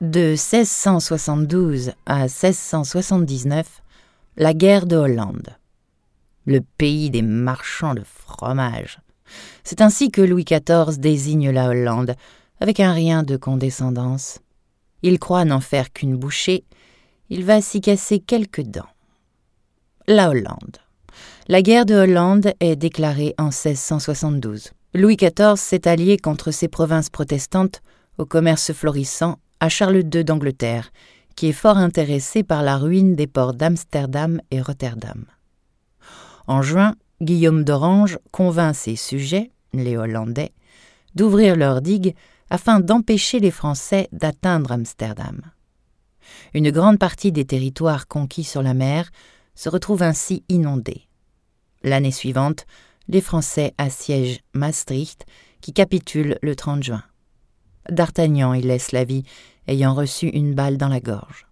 De 1672 à 1679, la guerre de Hollande. Le pays des marchands de fromage. C'est ainsi que Louis XIV désigne la Hollande, avec un rien de condescendance. Il croit n'en faire qu'une bouchée, il va s'y casser quelques dents. La Hollande. La guerre de Hollande est déclarée en 1672. Louis XIV s'est allié contre ses provinces protestantes au commerce florissant à Charles II d'Angleterre, qui est fort intéressé par la ruine des ports d'Amsterdam et Rotterdam. En juin, Guillaume d'Orange convainc ses sujets, les Hollandais, d'ouvrir leurs digues afin d'empêcher les Français d'atteindre Amsterdam. Une grande partie des territoires conquis sur la mer se retrouve ainsi inondée. L'année suivante, les Français assiègent Maastricht, qui capitule le 30 juin. D'Artagnan y laisse la vie, ayant reçu une balle dans la gorge.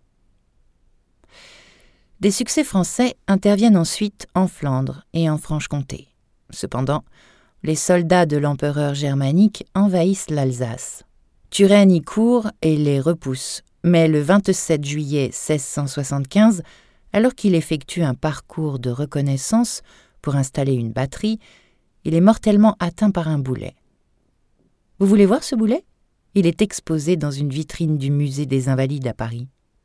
Des succès français interviennent ensuite en Flandre et en Franche-Comté. Cependant, les soldats de l'empereur germanique envahissent l'Alsace. Turenne y court et les repousse, mais le 27 juillet 1675, alors qu'il effectue un parcours de reconnaissance pour installer une batterie, il est mortellement atteint par un boulet. Vous voulez voir ce boulet ? Il est exposé dans une vitrine du musée des Invalides à Paris.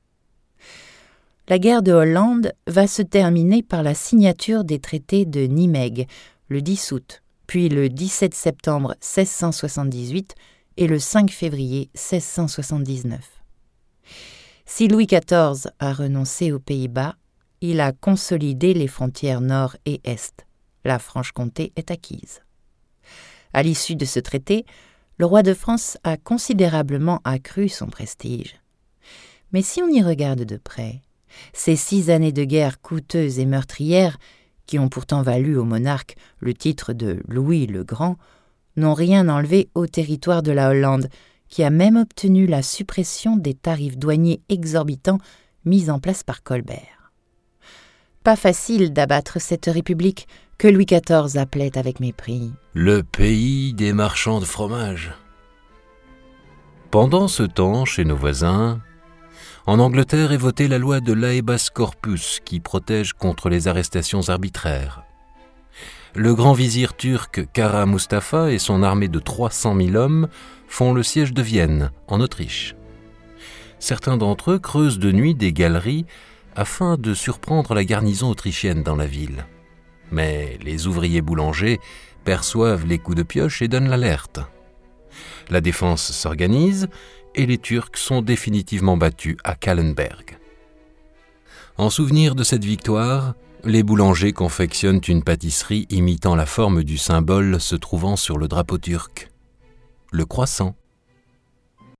La guerre de Hollande va se terminer par la signature des traités de Nimègue, le 10 août, puis le 17 septembre 1678 et le 5 février 1679. Si Louis XIV a renoncé aux Pays-Bas, il a consolidé les frontières nord et est. La Franche-Comté est acquise. À l'issue de ce traité, le roi de France a considérablement accru son prestige. Mais si on y regarde de près, ces 6 années de guerre coûteuses et meurtrières, qui ont pourtant valu au monarque le titre de Louis le Grand, n'ont rien enlevé au territoire de la Hollande, qui a même obtenu la suppression des tarifs douaniers exorbitants mis en place par Colbert. Pas facile d'abattre cette république que Louis XIV appelait avec mépris « le pays des marchands de fromage ». Pendant ce temps, chez nos voisins, en Angleterre est votée la loi de l'Habeas Corpus qui protège contre les arrestations arbitraires. Le grand vizir turc Kara Mustafa et son armée de 300 000 hommes font le siège de Vienne, en Autriche. Certains d'entre eux creusent de nuit des galeries afin de surprendre la garnison autrichienne dans la ville. Mais les ouvriers boulangers perçoivent les coups de pioche et donnent l'alerte. La défense s'organise et les Turcs sont définitivement battus à Kahlenberg. En souvenir de cette victoire, les boulangers confectionnent une pâtisserie imitant la forme du symbole se trouvant sur le drapeau turc, le croissant.